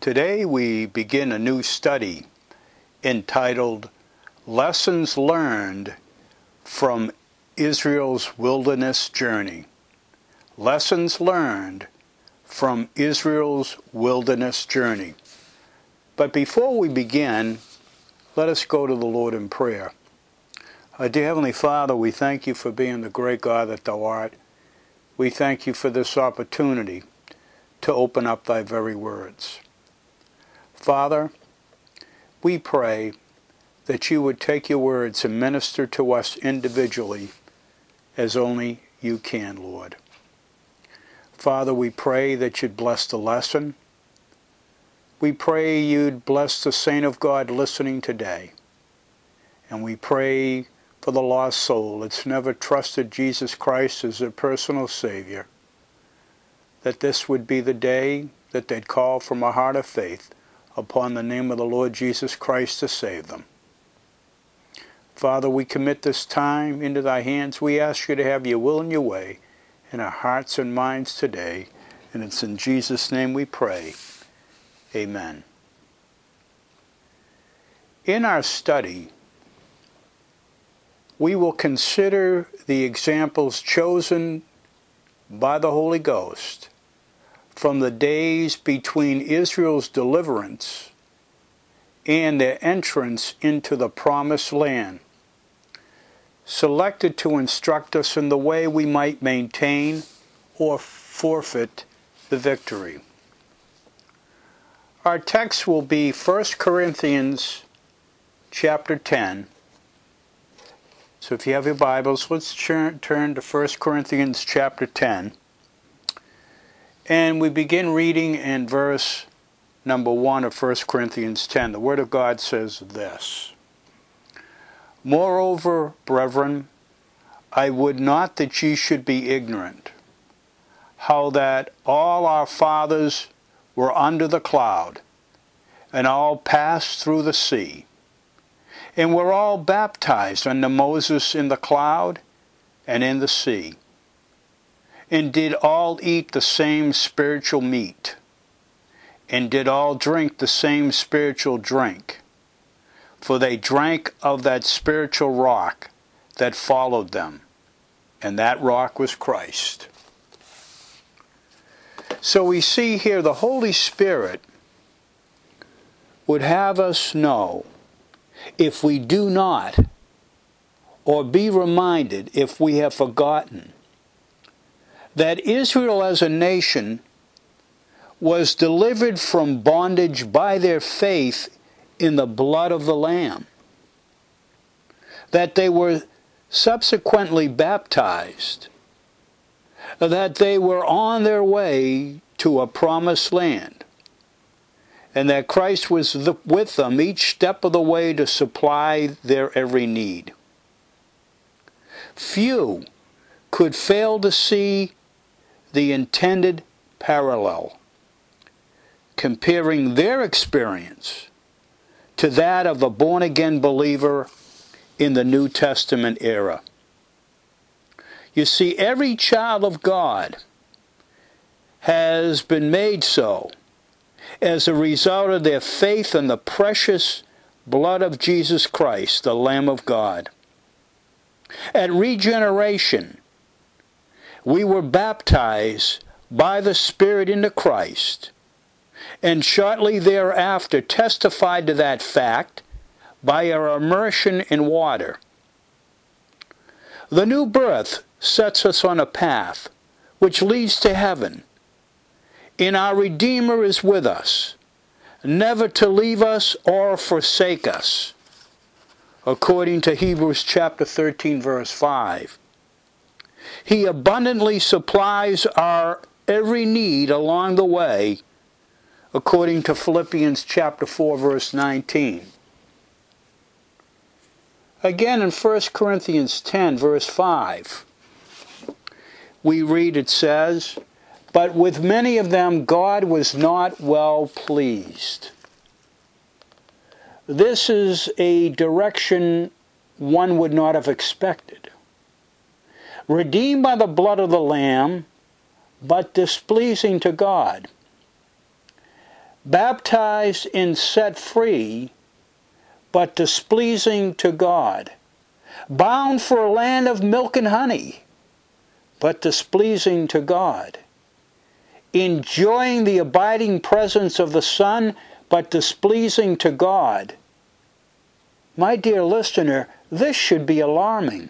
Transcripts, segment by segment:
Today we begin a new study entitled Lessons Learned from Israel's Wilderness Journey. Lessons Learned from Israel's Wilderness Journey. But before we begin, let us go to the Lord in prayer. Our dear Heavenly Father, we thank you for being the great God that thou art. We thank you for this opportunity to open up thy very words. Father, we pray that you would take your words and minister to us individually as only you can, Lord. Father, we pray that you'd bless the lesson. We pray you'd bless the saint of God listening today. And we pray for the lost soul that's never trusted Jesus Christ as their personal Savior, that this would be the day that they'd call from a heart of faith upon the name of the Lord Jesus Christ to save them. Father, we commit this time into thy hands. We ask you to have your will and your way in our hearts and minds today. And it's in Jesus' name we pray. Amen. In our study, we will consider the examples chosen by the Holy Ghost from the days between Israel's deliverance and their entrance into the Promised Land, selected to instruct us in the way we might maintain or forfeit the victory. Our text will be 1 Corinthians chapter 10. So if you have your Bibles, let's turn to 1 Corinthians chapter 10. And we begin reading in verse number 1 of 1 Corinthians 10. The Word of God says this: Moreover, brethren, I would not that ye should be ignorant, how that all our fathers were under the cloud, and all passed through the sea, and were all baptized unto Moses in the cloud and in the sea, and did all eat the same spiritual meat, and did all drink the same spiritual drink, for they drank of that spiritual rock that followed them, and that rock was Christ. So we see here the Holy Spirit would have us know, if we do not, or be reminded if we have forgotten, that Israel as a nation was delivered from bondage by their faith in the blood of the Lamb, that they were subsequently baptized, that they were on their way to a promised land, and that Christ was with them each step of the way to supply their every need. Few could fail to see the intended parallel, comparing their experience to that of a born-again believer in the New Testament era. You see, every child of God has been made so as a result of their faith in the precious blood of Jesus Christ, the Lamb of God. At regeneration, we were baptized by the Spirit into Christ, and shortly thereafter testified to that fact by our immersion in water. The new birth sets us on a path which leads to heaven, and our Redeemer is with us, never to leave us or forsake us, according to Hebrews chapter 13, verse 5. He abundantly supplies our every need along the way, according to Philippians chapter 4, verse 19. Again in 1 Corinthians 10, verse 5, we read, it says, But with many of them God was not well pleased. This is a direction one would not have expected. Redeemed by the blood of the Lamb, but displeasing to God. baptized and set free, but displeasing to God, bound for a land of milk and honey, but displeasing to God, enjoying the abiding presence of the Son, but displeasing to God. My dear listener, this should be alarming.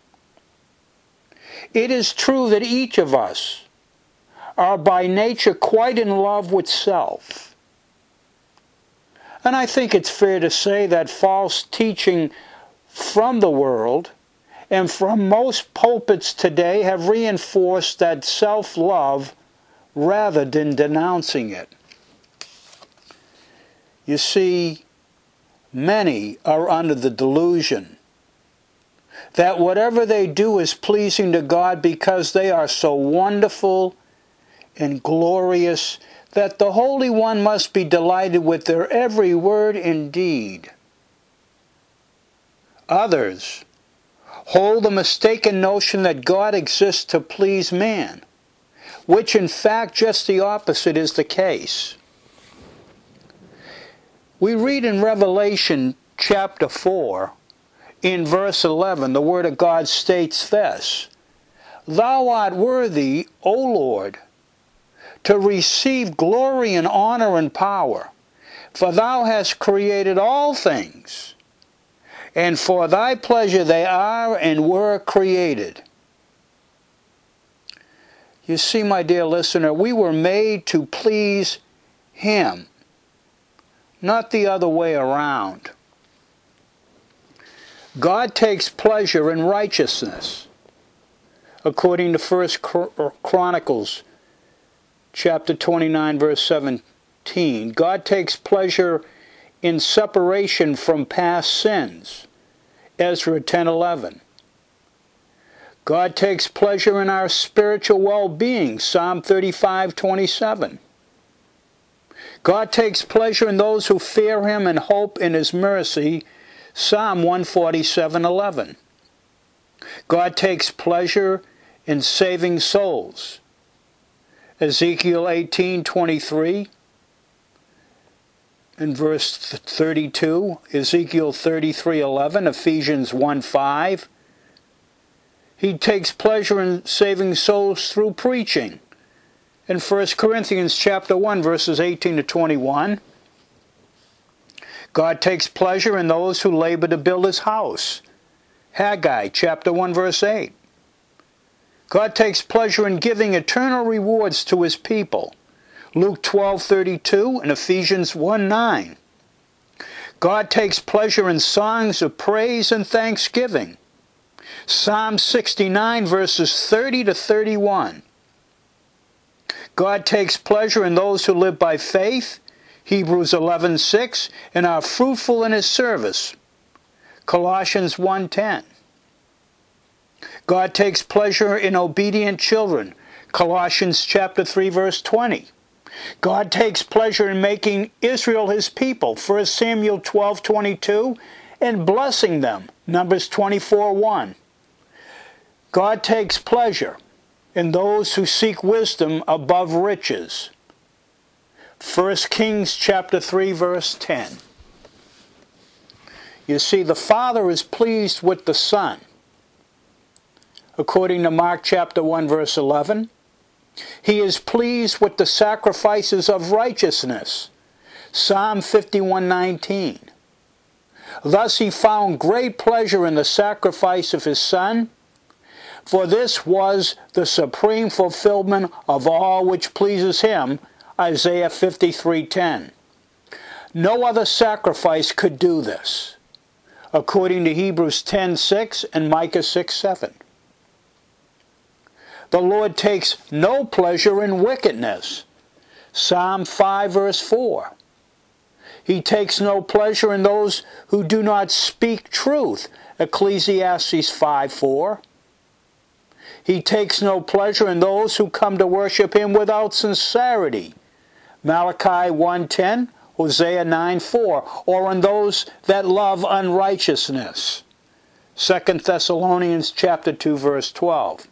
It is true that each of us are by nature quite in love with self. And I think it's fair to say that false teaching from the world and from most pulpits today have reinforced that self-love rather than denouncing it. You see, many are under the delusion that whatever they do is pleasing to God because they are so wonderful and glorious that the Holy One must be delighted with their every word and deed. Others hold the mistaken notion that God exists to please man, which in fact just the opposite is the case. We read in Revelation chapter 4, in verse 11, the Word of God states this: "Thou art worthy, O Lord, to receive glory and honor and power, for thou hast created all things, and for thy pleasure they are and were created." You see, my dear listener, we were made to please Him, not the other way around. God takes pleasure in righteousness. According to 1 Chronicles chapter 29, verse 17, God takes pleasure in separation from past sins. Ezra 10:11. God takes pleasure in our spiritual well-being. Psalm 35:27. God takes pleasure in those who fear Him and hope in His mercy. Psalm 147:11. God takes pleasure in saving souls. Ezekiel 18:23 and verse 32, Ezekiel 33:11, Ephesians 1:5. He takes pleasure in saving souls through preaching. In 1 Corinthians chapter 1, verses 18 to 21, God takes pleasure in those who labor to build His house. Haggai chapter 1, verse 8. God takes pleasure in giving eternal rewards to His people. Luke 12:32 and Ephesians 1:9. God takes pleasure in songs of praise and thanksgiving. Psalm 69, verses 30 to 31. God takes pleasure in those who live by faith. Hebrews 11:6, and are fruitful in His service. Colossians 1:10. God takes pleasure in obedient children. Colossians chapter 3, verse 20. God takes pleasure in making Israel His people. 1 Samuel 12:22, and blessing them. Numbers 24:1. God takes pleasure in those who seek wisdom above riches. 1 Kings chapter 3, verse 10. You see, the Father is pleased with the Son. According to Mark chapter 1, verse 11, He is pleased with the sacrifices of righteousness. Psalm 51:19. Thus He found great pleasure in the sacrifice of His Son, for this was the supreme fulfillment of all which pleases Him. Isaiah 53:10. No other sacrifice could do this, according to Hebrews 10:6 and Micah 6:7. The Lord takes no pleasure in wickedness. Psalm 5, verse 4. He takes no pleasure in those who do not speak truth. Ecclesiastes 5:4. He takes no pleasure in those who come to worship Him without sincerity. Malachi 1:10, Hosea 9:4, or in those that love unrighteousness. 2 Thessalonians chapter 2, verse 12.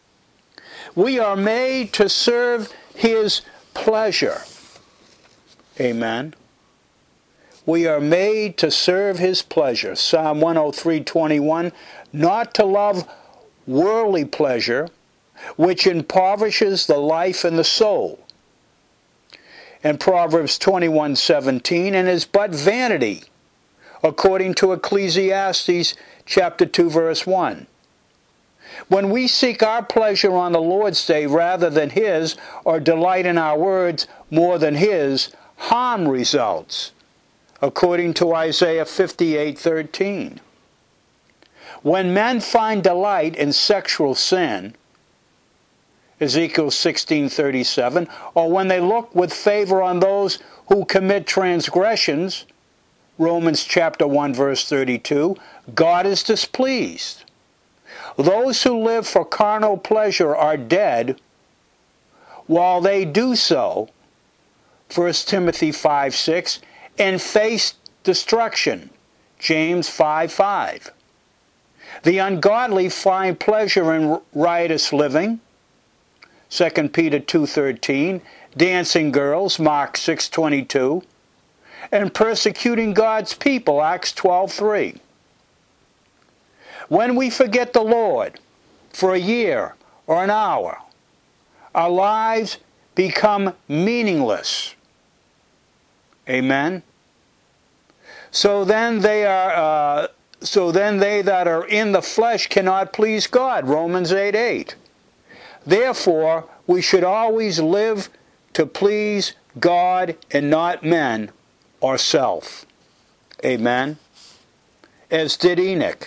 We are made to serve His pleasure. Amen. We are made to serve His pleasure. Psalm 103:21, not to love worldly pleasure, which impoverishes the life and the soul. And Proverbs 21:17, and is but vanity, according to Ecclesiastes chapter 2, verse 1. When we seek our pleasure on the Lord's day rather than His, or delight in our words more than His, harm results, according to Isaiah 58:13. When men find delight in sexual sin, Ezekiel 16:37, or when they look with favor on those who commit transgressions, Romans chapter 1 verse 32, God is displeased. Those who live for carnal pleasure are dead while they do so, 1 Timothy 5:6, and face destruction, James 5:5. The ungodly find pleasure in riotous living, 2 Peter 2:13, dancing girls, Mark 6:22, and persecuting God's people, Acts 12:3. When we forget the Lord for a year or an hour, our lives become meaningless. Amen. So then they that are in the flesh cannot please God, Romans 8:8. Therefore, we should always live to please God and not men or self. Amen. As did Enoch.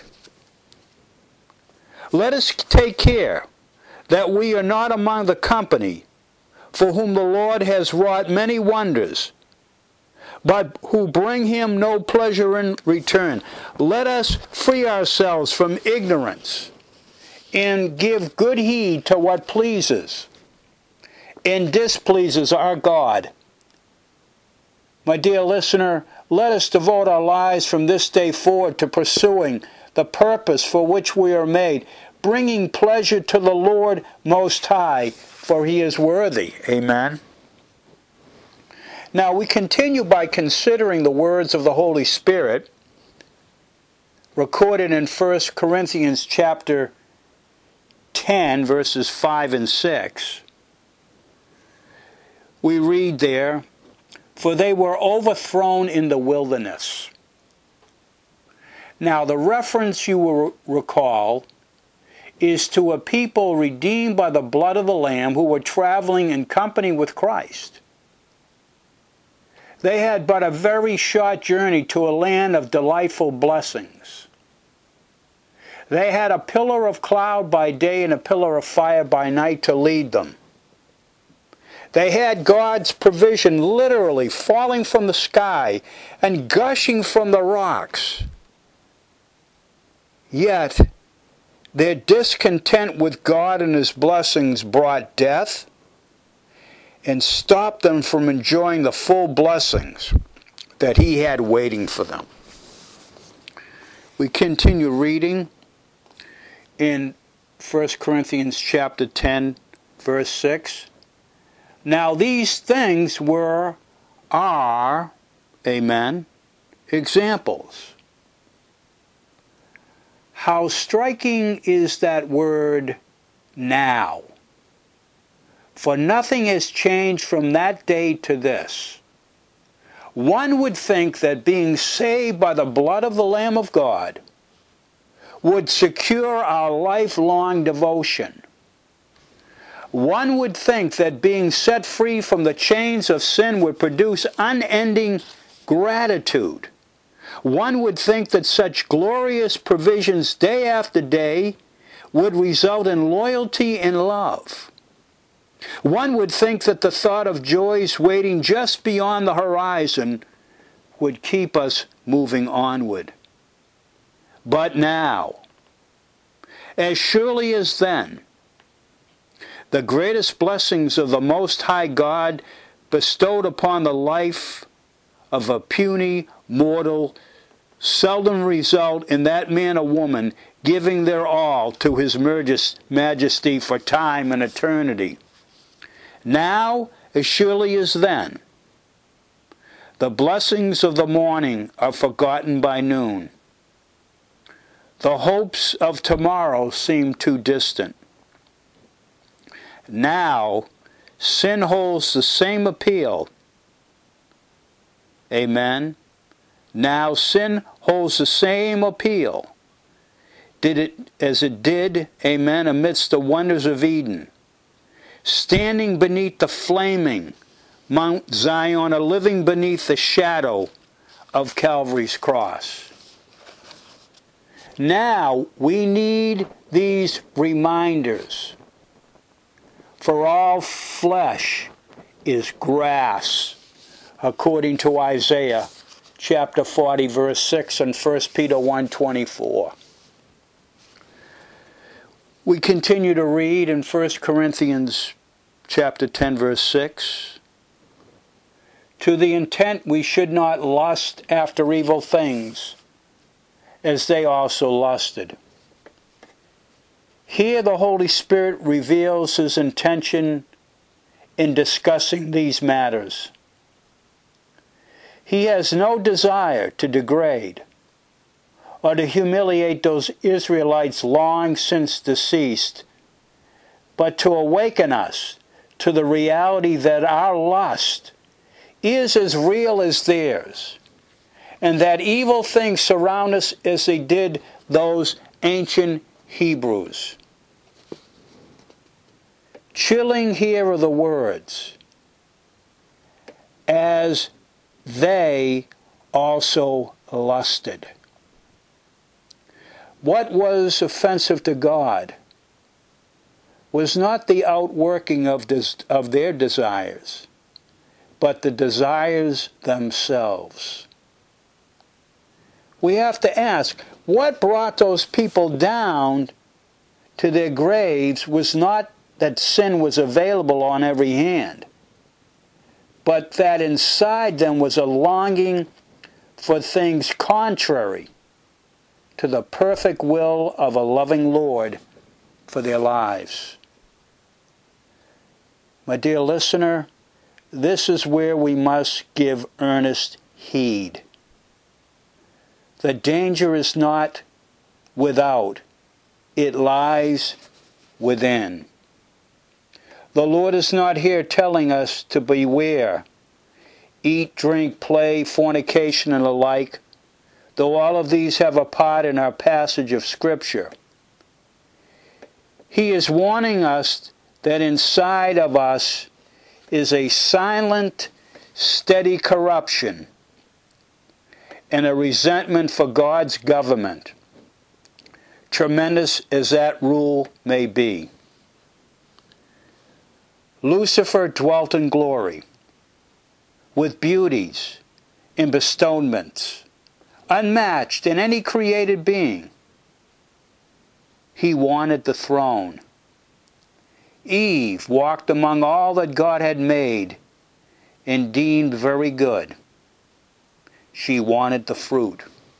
Let us take care that we are not among the company for whom the Lord has wrought many wonders, but who bring Him no pleasure in return. Let us free ourselves from ignorance and give good heed to what pleases and displeases our God. My dear listener, let us devote our lives from this day forward to pursuing the purpose for which we are made, bringing pleasure to the Lord Most High, for He is worthy. Amen. Now we continue by considering the words of the Holy Spirit recorded in 1 Corinthians chapter 10, verses 5 and 6. We read there, for they were overthrown in the wilderness. Now the reference you will recall is to a people redeemed by the blood of the Lamb who were traveling in company with Christ. They had but a very short journey to a land of delightful blessings. They had a pillar of cloud by day and a pillar of fire by night to lead them. They had God's provision literally falling from the sky and gushing from the rocks. Yet, their discontent with God and His blessings brought death and stopped them from enjoying the full blessings that He had waiting for them. We continue reading in 1 Corinthians chapter 10, verse 6. Now these things are, amen, examples. How striking is that word, now. For nothing has changed from that day to this. One would think that being saved by the blood of the Lamb of God would secure our lifelong devotion. One would think that being set free from the chains of sin would produce unending gratitude. One would think that such glorious provisions day after day would result in loyalty and love. One would think that the thought of joys waiting just beyond the horizon would keep us moving onward. But now, as surely as then, the greatest blessings of the Most High God bestowed upon the life of a puny mortal seldom result in that man or woman giving their all to His majesty for time and eternity. Now, as surely as then, The blessings of the morning are forgotten by noon. The hopes of tomorrow seem too distant. Now, sin holds the same appeal. Amen. Now, sin holds the same appeal as it did, amen, amidst the wonders of Eden. Standing beneath the flaming Mount Zion, or living beneath the shadow of Calvary's cross. Now we need these reminders. For all flesh is grass, according to Isaiah chapter 40, verse 6, and 1 Peter 1:24. We continue to read in 1 Corinthians chapter 10, verse 6. To the intent we should not lust after evil things, as they also lusted. Here the Holy Spirit reveals His intention in discussing these matters. He has no desire to degrade or to humiliate those Israelites long since deceased, but to awaken us to the reality that our lust is as real as theirs, and that evil things surround us as they did those ancient Hebrews. Chilling here are the words, as they also lusted. What was offensive to God was not the outworking of their desires, but the desires themselves. We have to ask, what brought those people down to their graves was not that sin was available on every hand, but that inside them was a longing for things contrary to the perfect will of a loving Lord for their lives. My dear listener, this is where we must give earnest heed. The danger is not without, it lies within. The Lord is not here telling us to beware, eat, drink, play, fornication, and the like, though all of these have a part in our passage of Scripture. He is warning us that inside of us is a silent, steady corruption and a resentment for God's government, tremendous as that rule may be. Lucifer dwelt in glory, with beauties and bestowments, unmatched in any created being. He wanted the throne. Eve walked among all that God had made and deemed very good. She wanted the fruit.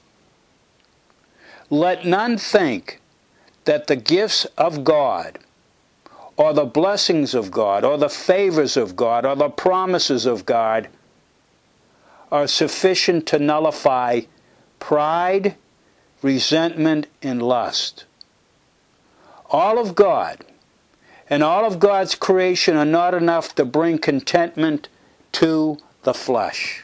Let none think that the gifts of God, or the blessings of God, or the favors of God, or the promises of God are sufficient to nullify pride, resentment, and lust. All of God and all of God's creation are not enough to bring contentment to the flesh.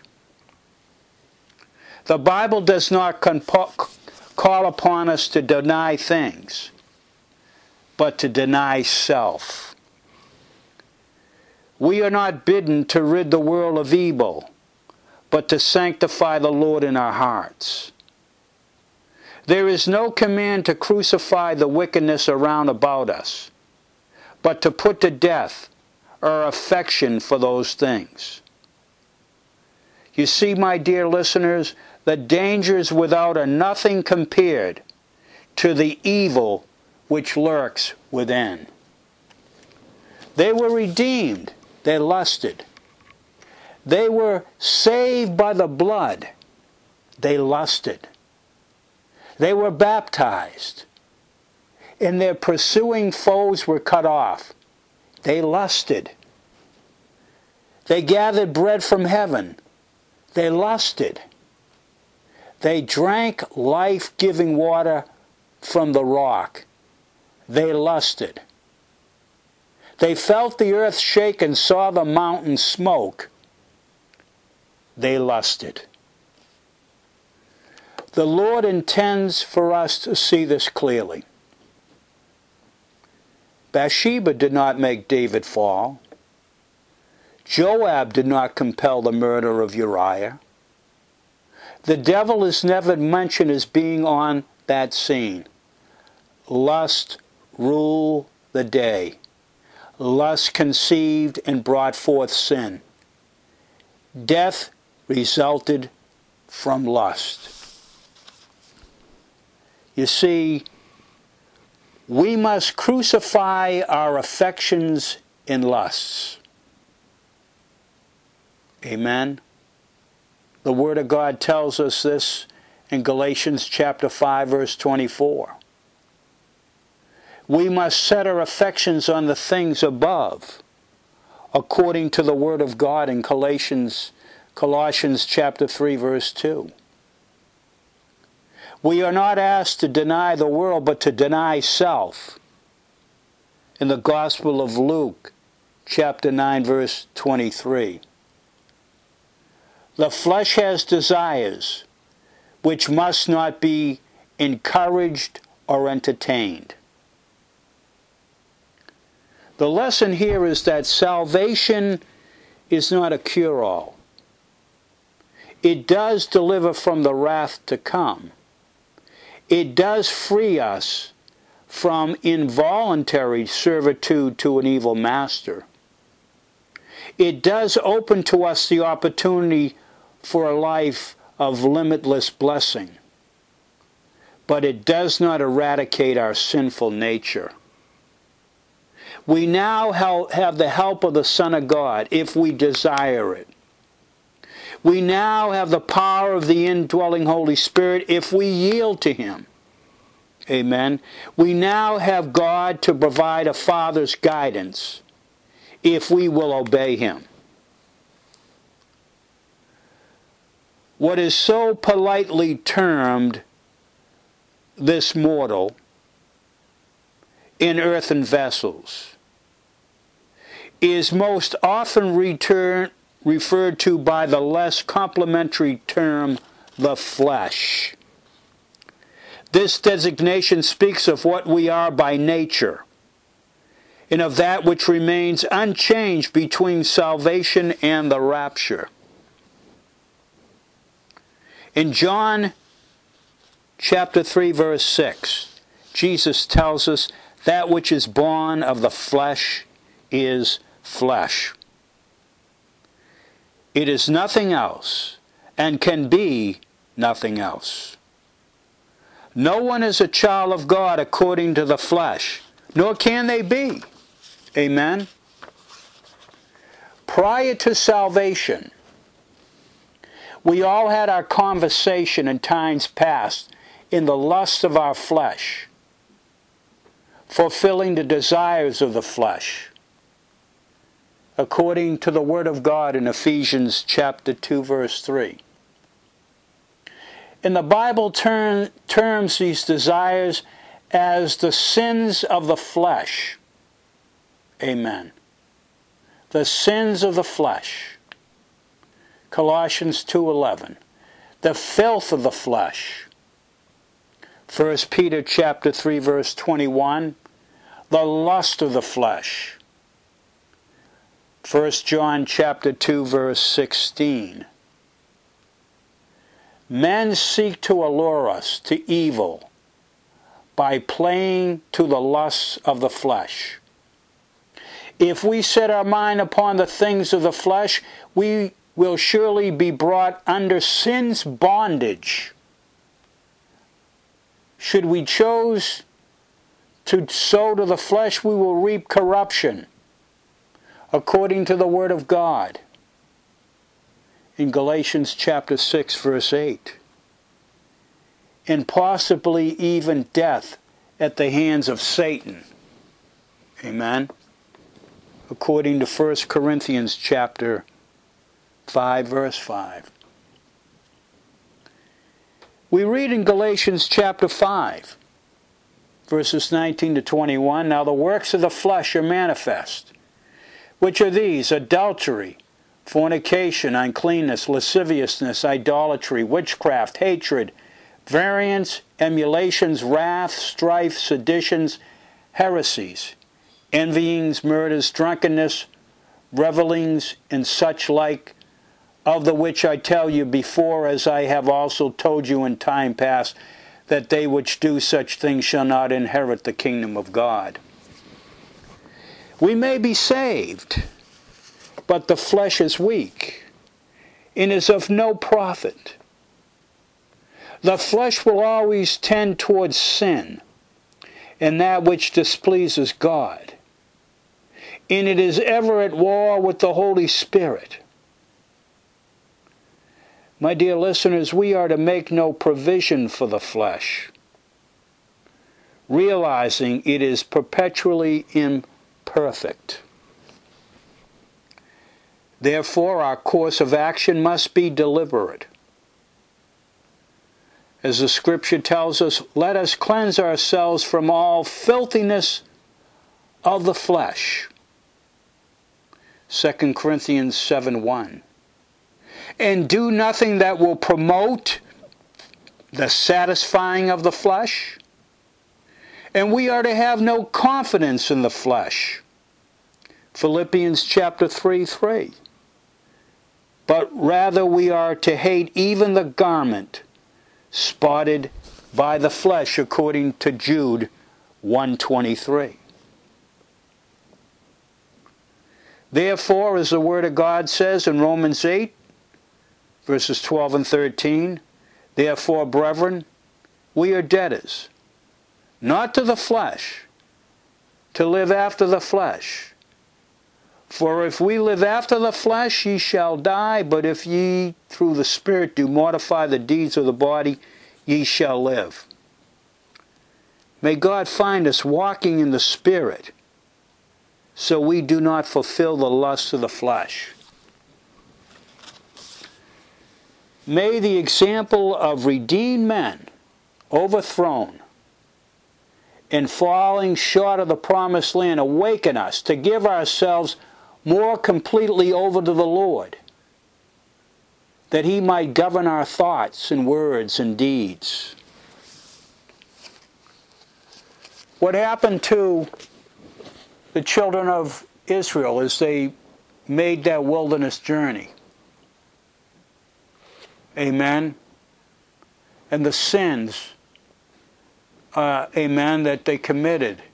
The Bible does not call upon us to deny things, but to deny self. We are not bidden to rid the world of evil, but to sanctify the Lord in our hearts. There is no command to crucify the wickedness around about us, but to put to death our affection for those things. You see, my dear listeners, the dangers without are nothing compared to the evil which lurks within. They were redeemed, they lusted. They were saved by the blood, they lusted. They were baptized, and their pursuing foes were cut off. They lusted. They gathered bread from heaven. They lusted. They drank life-giving water from the rock. They lusted. They felt the earth shake and saw the mountain smoke. They lusted. The Lord intends for us to see this clearly. Bathsheba did not make David fall. Joab did not compel the murder of Uriah. The devil is never mentioned as being on that scene. Lust ruled the day. Lust conceived and brought forth sin. Death resulted from lust. You see, we must crucify our affections and lusts. Amen. The Word of God tells us this in Galatians chapter 5, verse 24. We must set our affections on the things above, according to the Word of God in Colossians chapter 3, verse 2. We are not asked to deny the world, but to deny self. In the Gospel of Luke, chapter 9, verse 23. The flesh has desires which must not be encouraged or entertained. The lesson here is that salvation is not a cure-all. It does deliver from the wrath to come. It does free us from involuntary servitude to an evil master. It does open to us the opportunity for a life of limitless blessing. But it does not eradicate our sinful nature. We now have the help of the Son of God if we desire it. We now have the power of the indwelling Holy Spirit if we yield to Him. Amen. We now have God to provide a Father's guidance if we will obey Him. What is so politely termed this mortal in earthen vessels is most often referred to by the less complimentary term, the flesh. This designation speaks of what we are by nature, and of that which remains unchanged between salvation and the rapture. In John chapter 3, verse 6, Jesus tells us, that which is born of the flesh is flesh. It is nothing else, and can be nothing else. No one is a child of God according to the flesh, nor can they be. Amen? Prior to salvation, we all had our conversation in times past in the lust of our flesh, fulfilling the desires of the flesh, according to the Word of God in Ephesians chapter 2, verse 3. And the Bible terms these desires as the sins of the flesh. Amen. The sins of the flesh. Colossians 2:11. The filth of the flesh. 1 Peter chapter 3, verse 21. The lust of the flesh. 1 John chapter 2, verse 16. Men seek to allure us to evil by playing to the lusts of the flesh. If we set our mind upon the things of the flesh, we will surely be brought under sin's bondage. Should we choose to sow to the flesh, we will reap corruption, according to the Word of God. In Galatians chapter 6, verse 8. And possibly even death at the hands of Satan. Amen. According to 1 Corinthians chapter 5, verse 5. We read in Galatians chapter 5, verses 19 to 21, "Now the works of the flesh are manifest, which are these: adultery, fornication, uncleanness, lasciviousness, idolatry, witchcraft, hatred, variance, emulations, wrath, strife, seditions, heresies, envyings, murders, drunkenness, revellings, and such like, of the which I tell you before, as I have also told you in time past, that they which do such things shall not inherit the kingdom of God." We may be saved, but the flesh is weak and is of no profit. The flesh will always tend towards sin and that which displeases God, and it is ever at war with the Holy Spirit. My dear listeners, we are to make no provision for the flesh, realizing it is perpetually imperfect. Therefore, our course of action must be deliberate. As the Scripture tells us, let us cleanse ourselves from all filthiness of the flesh. 2 Corinthians 7:1. And do nothing that will promote the satisfying of the flesh. And we are to have no confidence in the flesh. Philippians chapter 3:3. But rather we are to hate even the garment spotted by the flesh, according to Jude 1:23. Therefore, as the Word of God says in Romans 8, verses 12 and 13, "Therefore, brethren, we are debtors, not to the flesh, to live after the flesh. For if we live after the flesh, ye shall die, but if ye through the Spirit do mortify the deeds of the body, ye shall live." May God find us walking in the Spirit, so we do not fulfill the lusts of the flesh. May the example of redeemed men overthrown and falling short of the promised land awaken us to give ourselves more completely over to the Lord, that He might govern our thoughts and words and deeds. What happened to the children of Israel as they made that wilderness journey? Amen. And the sins, amen, that they committed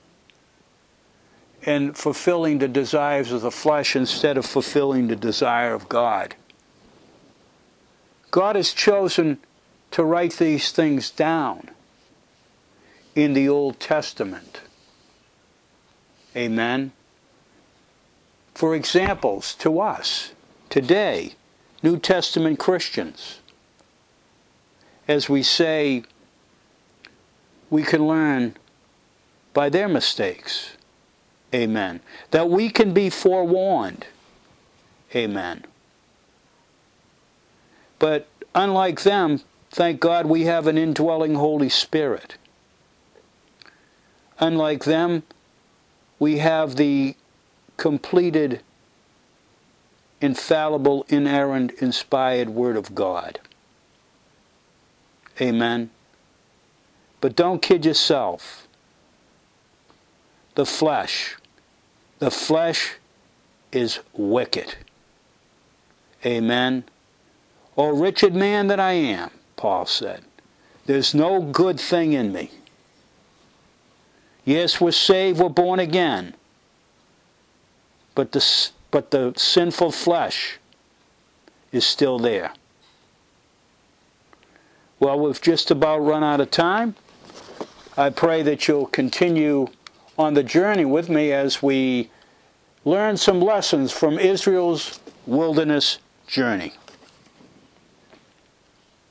in fulfilling the desires of the flesh instead of fulfilling the desire of God. God has chosen to write these things down in the Old Testament. Amen. For examples to us today, New Testament Christians. As we say, we can learn by their mistakes. Amen. That we can be forewarned. Amen. But unlike them, thank God we have an indwelling Holy Spirit. Unlike them, we have the completed, infallible, inerrant, inspired Word of God. Amen. But don't kid yourself. The flesh is wicked. Amen. "O wretched man that I am," Paul said, "there's no good thing in me." Yes, we're saved, we're born again. But the sinful flesh is still there. Well, we've just about run out of time. I pray that you'll continue on the journey with me as we learn some lessons from Israel's wilderness journey.